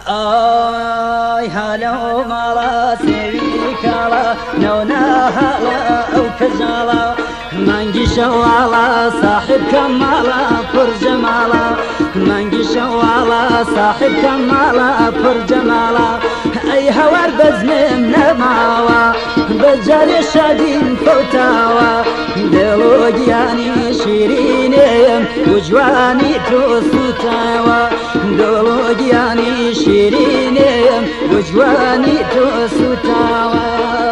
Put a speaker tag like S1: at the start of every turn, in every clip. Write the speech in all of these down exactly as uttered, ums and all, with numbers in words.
S1: آی هلو مالا سوی کالا نونا هلا او کجالا منگی شوالا صاحب کمالا پر جمالا منگی شوالا صاحب کمالا پر جمالا ای هوار بزمم نماوا بجاری شادین فوتاوا دلو گیانی شیرینیم وجوانی تو سوتاوا دلو گیانی شیرینیم وجوانی تو سوتاوا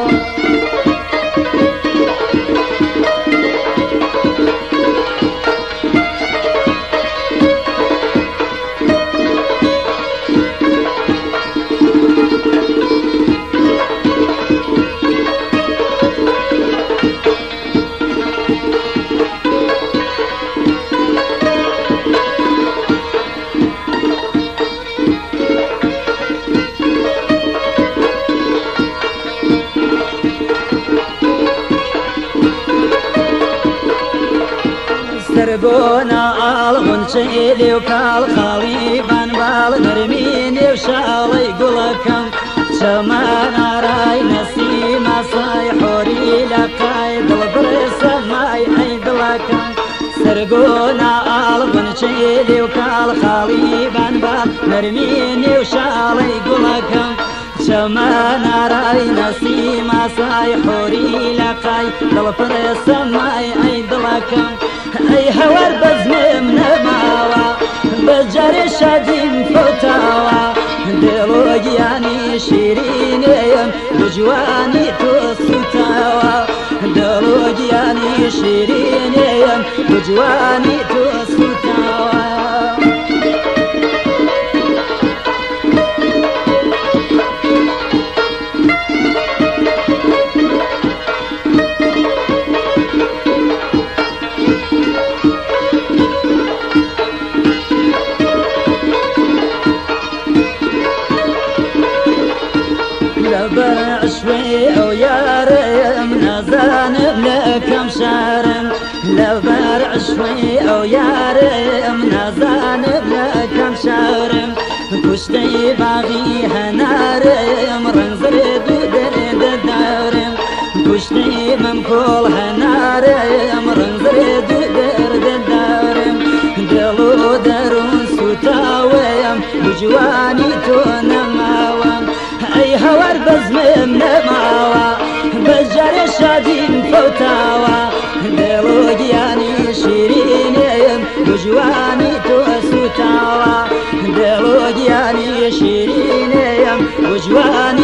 S1: سربونا الغن شيلي وكال خالي بان بال نرميني وشالي قلكم شمانا راي نسيما صاي حوري لقاي دلبرس ماي عيد لكم سرقونا الغن شيلي وكال خالي بان بال نرميني وشالي قلكم شمانا راي نسيما صاي حوري لقاي دلبرس ماي عيد لكم ای هوار بزمم نماوا بجاری شادیم فوتاوا دلو گیانی شیرینیم بجوانی تو سوتاوا دلو گیانی شیرینیم بجوانی تو سوتاوا عشوي او يارم نزان لكم شارم لبر عشوي او يارم نزان لكم شارم كشتي باغي هنارم رنزر دودر دارم كشتي ممكول هنارم رنزر دودر دارم دلو درون سوتاويم بجواني تونماوم ای هوار بزمم نماوا بجاری شادیم فوتاوا دلو گیانی شیرینیم بجوانی تو سوتاوا دلو گیانی شیرینیم بجوانی